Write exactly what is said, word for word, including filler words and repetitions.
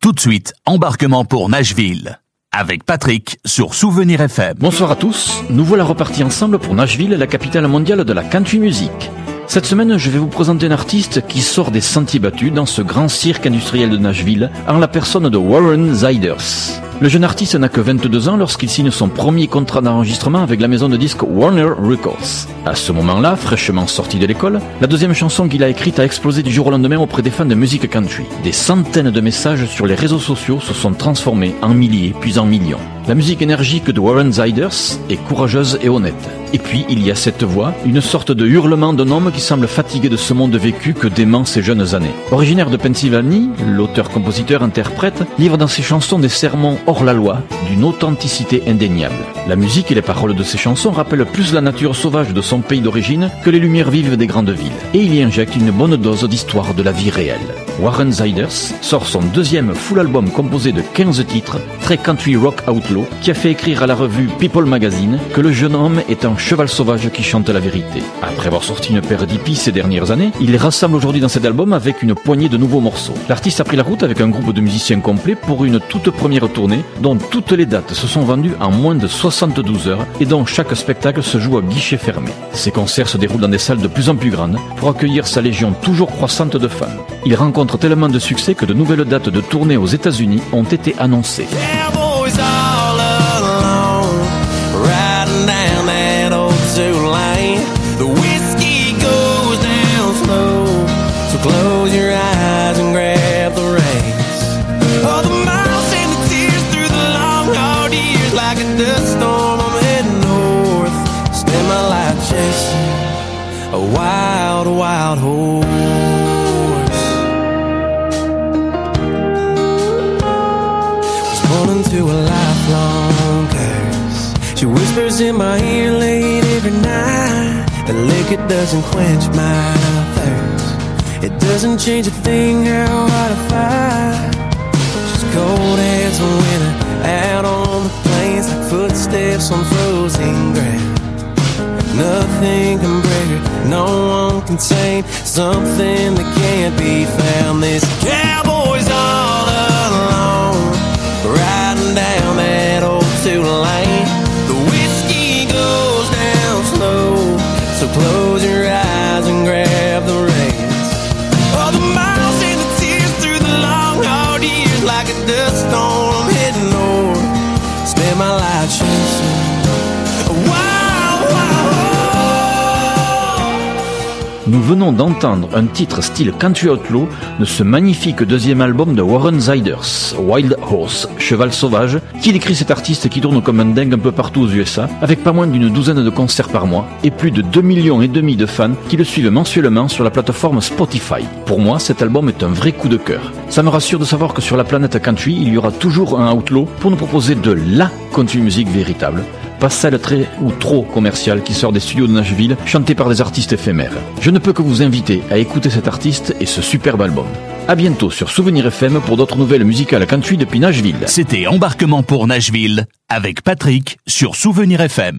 Tout de suite, embarquement pour Nashville. Avec Patrick sur Souvenir F M. Bonsoir à tous, nous voilà repartis ensemble pour Nashville, la capitale mondiale de la country music. Cette semaine, je vais vous présenter un artiste qui sort des sentiers battus dans ce grand cirque industriel de Nashville, en la personne de Warren Ziders. Le jeune artiste n'a que vingt-deux ans lorsqu'il signe son premier contrat d'enregistrement avec la maison de disques Warner Records. À ce moment-là, fraîchement sorti de l'école, la deuxième chanson qu'il a écrite a explosé du jour au lendemain auprès des fans de musique country. Des centaines de messages sur les réseaux sociaux se sont transformés en milliers puis en millions. La musique énergique de Warren Ziders est courageuse et honnête. Et puis, il y a cette voix, une sorte de hurlement d'un homme qui semble fatigué de ce monde vécu que dément ses jeunes années. Originaire de Pennsylvanie, l'auteur-compositeur-interprète livre dans ses chansons des sermons hors la loi, d'une authenticité indéniable. La musique et les paroles de ses chansons rappellent plus la nature sauvage de son pays d'origine que les lumières vives des grandes villes. Et il y injecte une bonne dose d'histoire de la vie réelle. Warren Ziders sort son deuxième full album composé de quinze titres, très country rock outlaw, qui a fait écrire à la revue People Magazine que le jeune homme est un cheval sauvage qui chante la vérité. Après avoir sorti une paire d'hippies ces dernières années, il les rassemble aujourd'hui dans cet album avec une poignée de nouveaux morceaux. L'artiste a pris la route avec un groupe de musiciens complet pour une toute première tournée dont toutes les dates se sont vendues en moins de soixante-douze heures et dont chaque spectacle se joue à guichet fermé. Ces concerts se déroulent dans des salles de plus en plus grandes pour accueillir sa légion toujours croissante de fans. Il rencontre tellement de succès que de nouvelles dates de tournée aux États-Unis ont été annoncées. Close your eyes and grab the reins. All the miles and the tears through the long hard years. Like a dust storm, I'm heading north. Spend my life chasing a wild, wild horse. Was born into a lifelong curse. She whispers in my ear late every night. The liquor doesn't quench my thirst. It doesn't change a thing how hard I fight. She's cold as a winter out on the plains, like footsteps on frozen ground. Nothing can break her, no one can tame something that can't be found. This cowboy's all alone, riding down that old two lane. The whiskey goes down slow, so close your eyes and grab the reins. Like a dust storm, I'm heading north. Spend my life chasing a wild, wild horse. Nous venons d'entendre un titre style country outlaw de ce magnifique deuxième album de Warren Ziders, Wild Horse, Cheval Sauvage, qui décrit cet artiste qui tourne comme un dingue un peu partout aux U S A, avec pas moins d'une douzaine de concerts par mois et plus de deux millions et demi de fans qui le suivent mensuellement sur la plateforme Spotify. Pour moi, cet album est un vrai coup de cœur. Ça me rassure de savoir que sur la planète country, il y aura toujours un outlaw pour nous proposer de la country music véritable, pas celle très ou trop commerciale qui sort des studios de Nashville, chantée par des artistes éphémères. Je ne peux que vous inviter à écouter cet artiste et ce superbe album. À bientôt sur Souvenir F M pour d'autres nouvelles musicales country depuis Nashville. C'était Embarquement pour Nashville avec Patrick sur Souvenir F M.